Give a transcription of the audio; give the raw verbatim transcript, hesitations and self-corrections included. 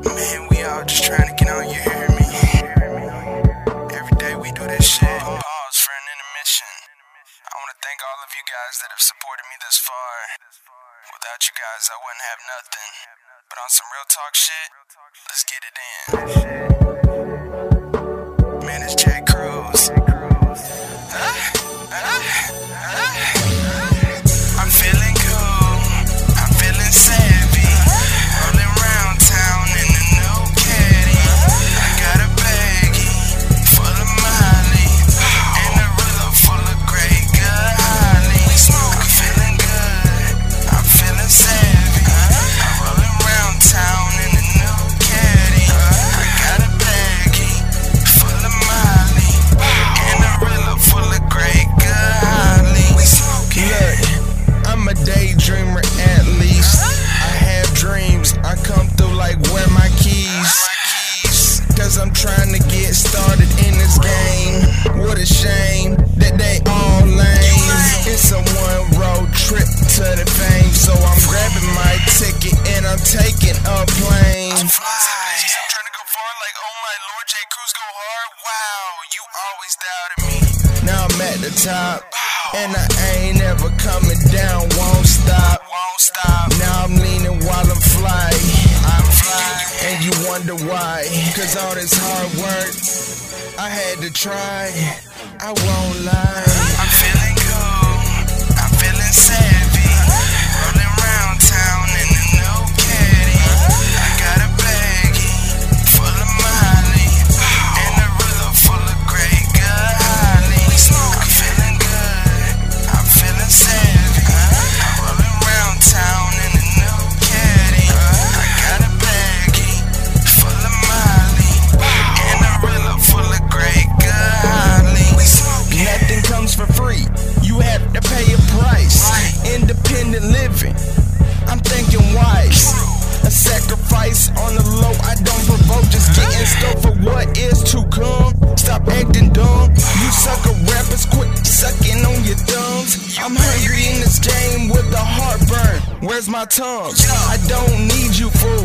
Man, we all just trying to get on, you hear me? Every day we do this shit. Pause for an intermission. I want to thank all of you guys that have supported me this far. Without you guys, I wouldn't have nothing. But on some real talk shit, let's get it in. Man, it's J. Cruz. I'm feeling cool, I'm feeling savvy. Rolling around town in a new caddy. I got a baggie full of Molly and a ruler full of great good Holly. I'm feeling good, I'm feeling savvy. I'm rolling around town in a new caddy. I got a baggie full of Molly and a ruler full of great good Holly. Look, I'm a daydreamer at least. I have dreams, I come through like where my keys. Cause I'm trying to get started in this game. What a shame that they all lame. It's a one road trip to the fame. So I'm grabbing my ticket and I'm taking a plane. I'm trying to go far like, oh my lord, J. Cruz go hard. Wow, you always doubted me. Now I'm at the top, and I ain't ever coming down, won't stop. Won't stop. Now I'm leaning while I'm flying. I'm flying. And you wonder why. Cause all this hard work, I had to try. I won't lie. I'm feeling cool, I'm feeling savvy. Rolling around town in a new caddy. I got a baggie full of Molly and a ruler full of great good Holly. I'm feeling good, I'm feeling savvy. I'm rolling around town in a new caddy. I got a baggie full of Molly and a ruler full of great good Holly. Nothing comes for free, you have to pay a price. Independent living, I'm thinking wise. A sacrifice on the low, I don't provoke. Just getting scope for what is to come. Stop acting dumb, you sucker rappers, quit sucking on your thumbs. I'm hungry in this game with a heartburn, where's my tongue? I don't need you for